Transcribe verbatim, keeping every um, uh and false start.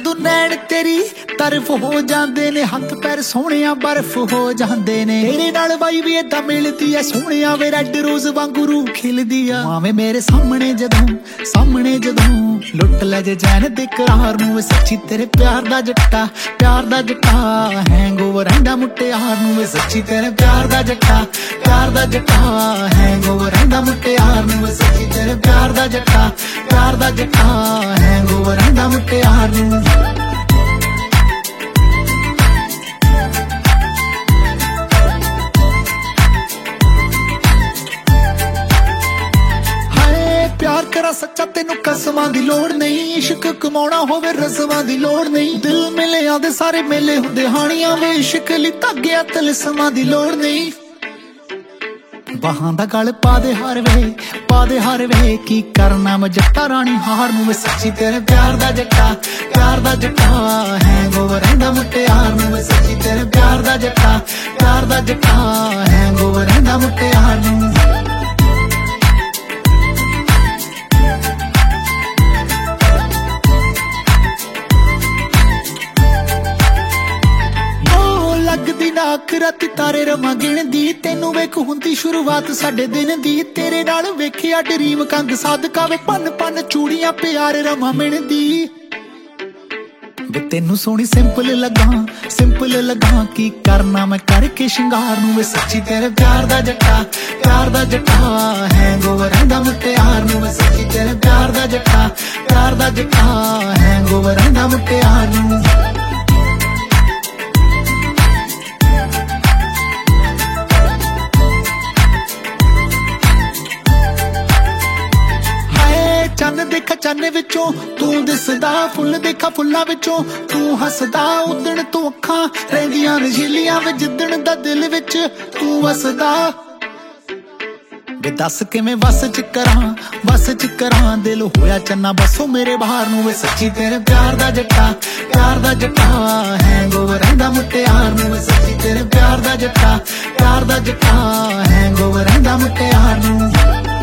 जदों नैन तेरी तरफ हो जांदे ने, हथ पैर सोहणिया बर्फ हो जांदे ने। तेरे नाल वाई भी इदां मिलदी ऐ सोहणिया वे रैड रोज वांगू रूह खिलदी आ। भावें मेरे सामने जदों सामने जदों लुट ले जे जैन दे करार नूं, सच्ची तेरे प्यार दा जट्टा प्यार दा जट्टा हैंगओवर रहिंदा मुटियार नूं। सच्ची तेरे प्यार दा जट्टा प्यार दा जट्टा हैंगओवर रहिंदा मुटियार नूं। सच्ची तेरे प्यार दा जट्टा प्यार दा जट्टा हैंगओवर रहिंदा मुटियार नूं। प्यार करा सच्चा तेनू कसमां दी लोड़ नहीं, इश्क कमाउणा होवे रस्मां दी लोड़ नहीं। दिल मिले आंदे सारे मेले हुंदे हानियां वे, इश्क लई धागियां तलस्मां दी लोड़ नहीं। बाहां दा गल पा दे हार वे पा दे हार वे, की करना मैं जट्टा रानी हार नूं। सच्ची तेरे प्यार दा जट्टा प्यार दा जट्टा हैंगओवर रहिंदा मुटियार नूं। सच्ची तेरे प्यार दा जट्टा प्यार दा जट्टा हैंगओवर रहिंदा मुटियार नूं। लगदी नाक राती तारे रवां गिणदी, तेनू वेख हुंदी शुरुआत साडे दिन दी। तेरे नाल वेखिया ड्रीम कंग सादका वे, पन पन चूड़ियां प्यार रवां मिणदी। वे तेनू सोहनी सिंपल लगा सिंपल लगा, की करना मैं करके शिंगार नूं। सच्ची तेरे प्यार दा जट्टा प्यार दा जट्टा हैंगओवर रहिंदा मुटियार नूं। सच्ची तेरे प्यार दा जट्टा प्यार दा जट्टा हैंगओवर रहिंदा मुटियार नूं। चन्न देखा चन्न विचों तू दिसदा, फुल देखा फुल्लां विचों तू हसदा। उदण तू अखां रहिंदियां नशीलियां वे, जिदण दा दिल विच तू वसदा। वे दस किवें वस च करां बस च करां, दिल होया चन्ना बसो मेरे बाहर नूं। सच्ची तेरे प्यार दा जट्टा प्यार दा जट्टा हैंगओवर रहिंदा मुटियार नूं। सच्ची तेरे प्यार दा जट्टा प्यार दा जट्टा हैंगओवर रहिंदा मुटियार नूं।